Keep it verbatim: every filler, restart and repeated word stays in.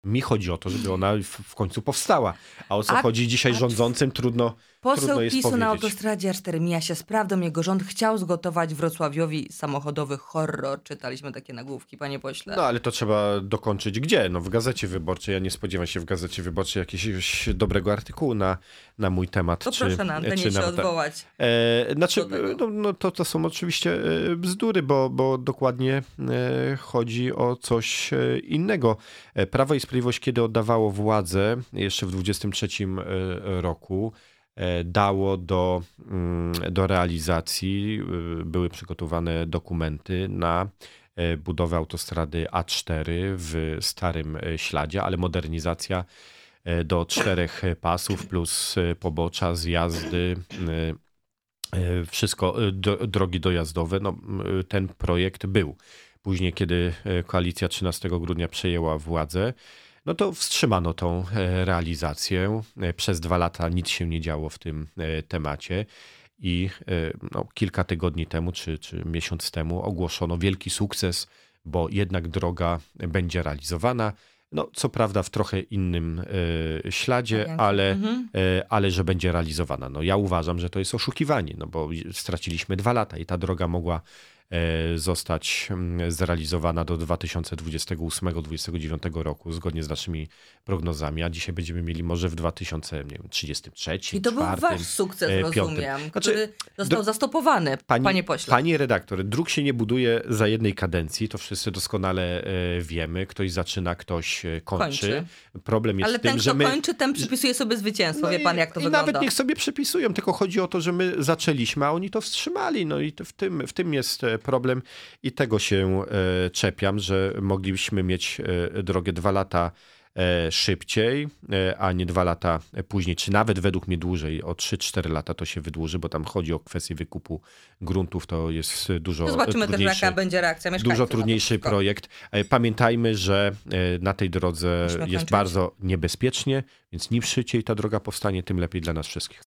Mi chodzi o to, żeby ona w, w końcu powstała. A o co A- chodzi dzisiaj a- rządzącym, trudno, trudno Poseł jest PiSu na powiedzieć. autostradzie A cztery mija się z prawdą. Jego rząd chciał zgotować Wrocławiowi samochodowy horror. Czytaliśmy takie nagłówki, panie pośle. No ale to trzeba dokończyć gdzie? No w Gazecie Wyborczej. Ja nie spodziewam się w Gazecie Wyborczej jakiegoś dobrego artykułu na, na mój temat. To czy, proszę na antenie czy się na, odwołać. E, znaczy, do tego. no, no to, to są oczywiście e, bzdury, bo, bo dokładnie e, chodzi o coś e, innego. E, Prawo i Sprawiedliwość, kiedy oddawało władzę jeszcze w dwudziestym trzecim e, roku, e, dało do, mm, do realizacji, e, były przygotowane dokumenty na e, budowę autostrady A cztery w Starym e, Śladzie, ale modernizacja e, do czterech pasów plus e, pobocza, zjazdy, e, E, wszystko, e, do, drogi dojazdowe, no, m, ten projekt był. Później, kiedy e, koalicja trzynastego grudnia przejęła władzę, no to wstrzymano tą e, realizację. E, Przez dwa lata nic się nie działo w tym e, temacie i e, no, kilka tygodni temu, czy, czy miesiąc temu ogłoszono wielki sukces, bo jednak droga będzie realizowana. No, co prawda w trochę innym e, śladzie, Wariancie. ale, Mhm. e, ale że będzie realizowana. No, ja uważam, że to jest oszukiwanie, no bo straciliśmy dwa lata i ta droga mogła e, zostać mm, zrealizowana do dwa tysiące dwudziestego ósmego do dwudziestego dziewiątego roku, zgodnie z naszymi prognozami, a dzisiaj będziemy mieli może w dwa tysiące trzydziestym trzecim, I to był czwartym, wasz sukces, e, piątym. rozumiem, Znaczy, który został do- zastopowany, Pani, panie pośle. Pani redaktor, dróg się nie buduje za jednej kadencji, to wszyscy doskonale e, wiemy. Ktoś zaczyna, ktoś e, kończy. Kończy. Problem jest Ale w tym, ten, że kto my... kończy, ten przypisuje sobie zwycięstwo. Wie i- pan, jak to i wygląda. nawet niech sobie przypisują, tylko chodzi o to, że my zaczęliśmy, a oni to wstrzymali. No i to w, tym, w tym jest e, problem i tego się e, czepiam, że moglibyśmy mieć e, drogę dwa lata e, szybciej, e, a nie dwa lata później, czy nawet według mnie dłużej, o trzy cztery lata to się wydłuży, bo tam chodzi o kwestię wykupu gruntów, to jest dużo To zobaczymy też, trudniejszy. jaka będzie reakcja mieszkańców. Dużo na to trudniejszy wszystko. projekt. E, Pamiętajmy, że e, na tej drodze Musimy jest kończyć. bardzo niebezpiecznie, więc im szybciej ta droga powstanie, tym lepiej dla nas wszystkich.